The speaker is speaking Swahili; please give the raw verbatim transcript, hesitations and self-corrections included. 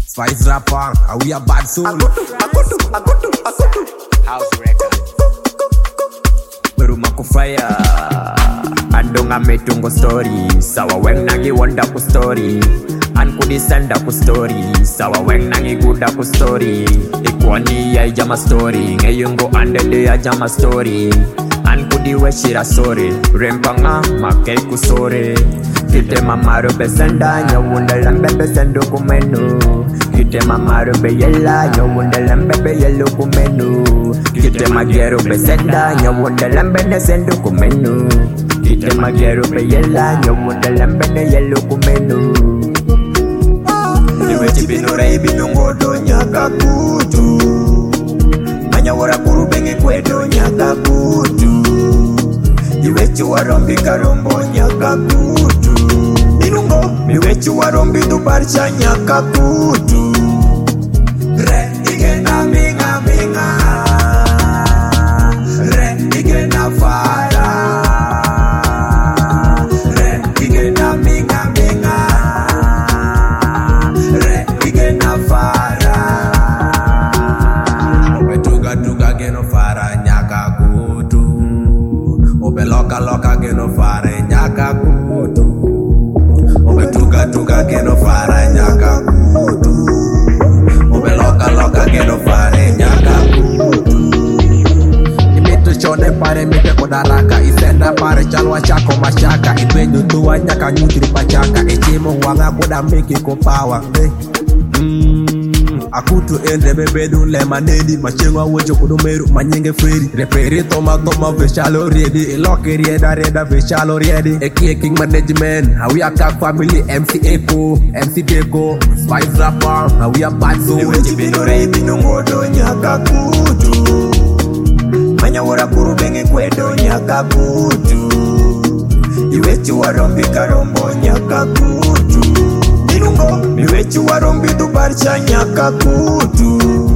Spice rapper, are we a bad soul? Akutu, akutu, akutu, akutu. House record. Baru maku fire. Andonga metungo story. Sawa weng nangi wanda ku story. An ku disanda ku story. Sawa weng nangi guda ku story. Ikwani ya jama story. Ngeyungo ande de ya jama story. An ku diwe shira story. Rempanga make ku story. Kite mamaru besenda nyawunda lambe besendo kumenu. Kite mamaru be yella nyawunda lambe be yellow kumenu. Kite magero besenda nyawunda lambe nesendo kumenu. Kite magero be yella nyawunda lambe ne yellow kumenu. Iwe chipino reibi nungodo nyaka kutu. Manyawara kuru bengi kwedo nyaka kutu. Iwe chuwarombi karombo nyaka kutu. Inungo iwe chuwarombi dubarcha nyaka kutu. Re igena minga minga. Re igena fara. Re igena minga minga. Re igena fara. Obe tuga tuga geno fara nyaka kutu. Obe loka loka geno fara nyaka kutu. Obe tuga tuga geno fara nyaka kutu. Obe loka loka geno fara nyaka kutu. Imito chone pare mite kodaraka. Isenda pare chalwa chako mashaka. Ipendu tuwa nyaka nyutri pachaka. Echimo wanga koda miki kopawa. Hey. Mm. Akutu ende bebedu le manedi. Machengwa wojo kudumeru manyenge fredi. Repere toma toma veshalo ready. Iloke rieda rieda veshalo ready. Eki king management. How we a kak family. M C Echo, M C Deco, Spice rapper. How we a bad soul. Iwe chibino reibi nungodo nyaka kutu. Manyawara kuru bengi kwedo nyaka kutu. Iwe chuwarombi karombo nyaka kutu. Inungo iwe chuwarombi dubarcha nyaka kutu.